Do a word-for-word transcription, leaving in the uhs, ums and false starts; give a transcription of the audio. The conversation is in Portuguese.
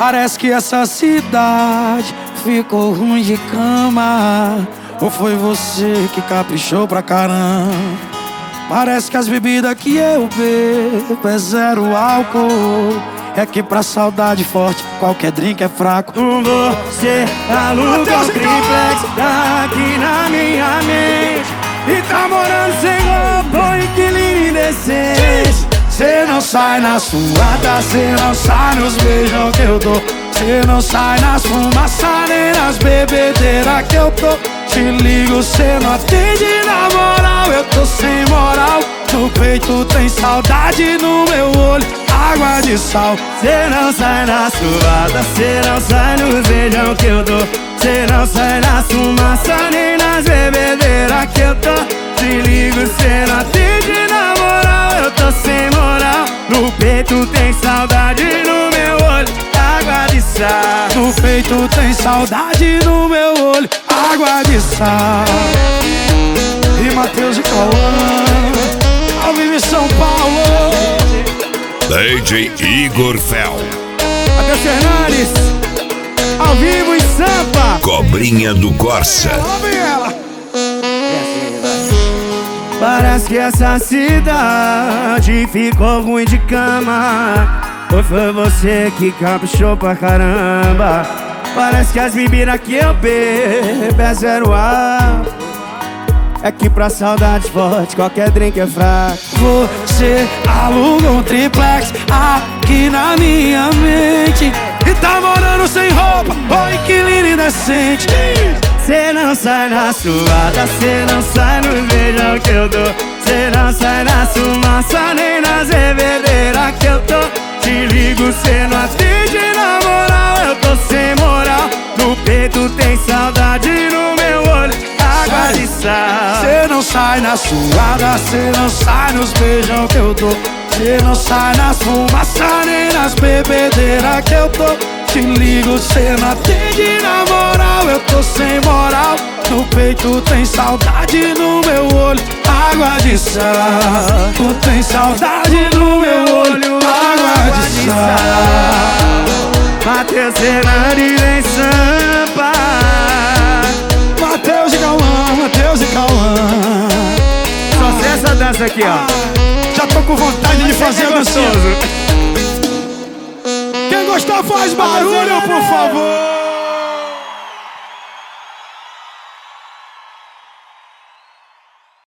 Parece que essa cidade ficou ruim de cama. Ou foi você que caprichou pra caramba? Parece que as bebidas que eu bebo é zero álcool. É que pra saudade forte qualquer drink é fraco. Você aluga um triplex aqui na minha mente e tá morando sem roupa, inquilino indecente. Cê não sai na suada, cê não sai nos beijão que eu dou. Cê não sai nas fumaças nem nas bebedeiras que eu tô. Te ligo, cê não atende na moral, eu tô sem moral. No peito tem saudade, no meu olho água de sal. Cê não sai na suada, cê não sai nos beijão que eu dou. Cê não sai na fumaça nem nas bebedeiras que eu tô. Te ligo, cê não atende na moral, eu tô sem moral. No peito tem saudade, no meu olho água de sal. No peito tem saudade, no meu olho água de sal. E Matheus e Cauã, ao vivo em São Paulo. D J Igor Fel. Matheus Fernandes, ao vivo em Sampa. Cobrinha do Corsa. Ouve ela. Parece que essa cidade ficou ruim de cama. Ou foi você que caprichou pra caramba? Parece que as bebidas que eu bebo é zero álcool. É que pra saudade forte qualquer drink é fraco. Você aluga um triplex aqui na minha mente e tá morando sem roupa, oi inquilino indecente. Cê não sai na suada, cê não sai nos beijão que eu dou. Cê não sai na fumaça nem nas bebedeiras que eu tô. Te ligo, cê não atende na moral, eu tô sem moral. No peito tem saudade, no meu olho água de sal. Cê não sai na suada, cê não sai nos beijão que eu dou. Cê não sai nas fumaças nem nas bebedeiras que eu tô. Te ligo, cê não atende na moral, eu tô sem moral. No peito tem saudade, no meu olho água de sal. Tu tem saudade, no meu olho água de sal. Matheus Fernandes em Sampa. Matheus e Cauã, Matheus e Cauã. Só sei essa dança aqui, ó. Já tô com vontade de fazer gostoso. Quem gostou faz barulho, por favor.